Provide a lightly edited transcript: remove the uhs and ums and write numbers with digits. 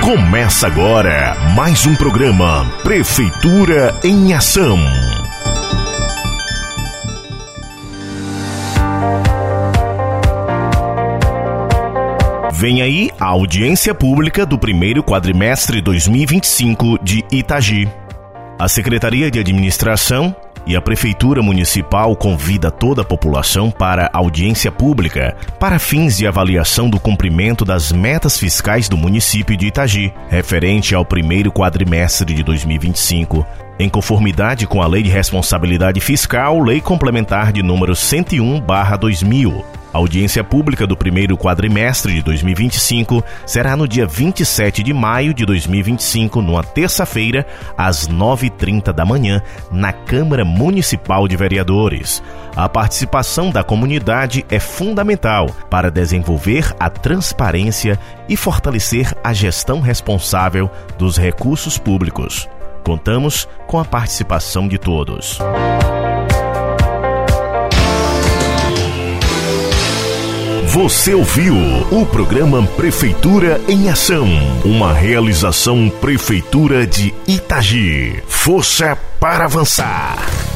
Começa agora mais um programa Prefeitura em Ação. Vem aí a audiência pública do primeiro quadrimestre 2025 de Itagi. A Secretaria de Administração e a Prefeitura Municipal convida toda a população para audiência pública para fins de avaliação do cumprimento das metas fiscais do município de Itagi, referente ao primeiro quadrimestre de 2025, em conformidade com a Lei de Responsabilidade Fiscal, Lei Complementar de número 101/2000. A audiência pública do primeiro quadrimestre de 2025 será no dia 27 de maio de 2025, numa terça-feira, às 9h30 da manhã, na Câmara Municipal de Vereadores. A participação da comunidade é fundamental para desenvolver a transparência e fortalecer a gestão responsável dos recursos públicos. Contamos com a participação de todos. Você ouviu o programa Prefeitura em Ação, uma realização Prefeitura de Itagi. Força para avançar.